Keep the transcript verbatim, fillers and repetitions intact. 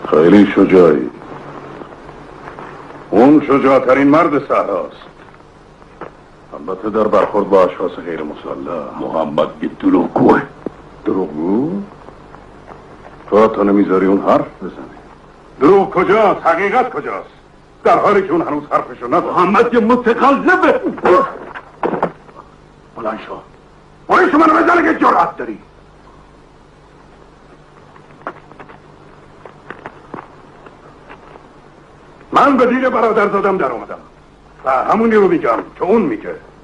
خیلی شجاعی. اون شجاعترین مرد صحراست. البته در برخورد با اشخاص غیر مسلح. محمد یه دروغگوه. دروغگو؟ تو حتی نمیذاری اون حرف بزنه. دروغ کجاست؟ حقیقت کجاست؟ در حالی که اون هنوز حرفشو نزد. محمد یه متقلبه. بلند شو. باید منو بزنه که جرأت داری. من به دیر برادر زادم در اومدم و همونی رو میگم که اون میگه.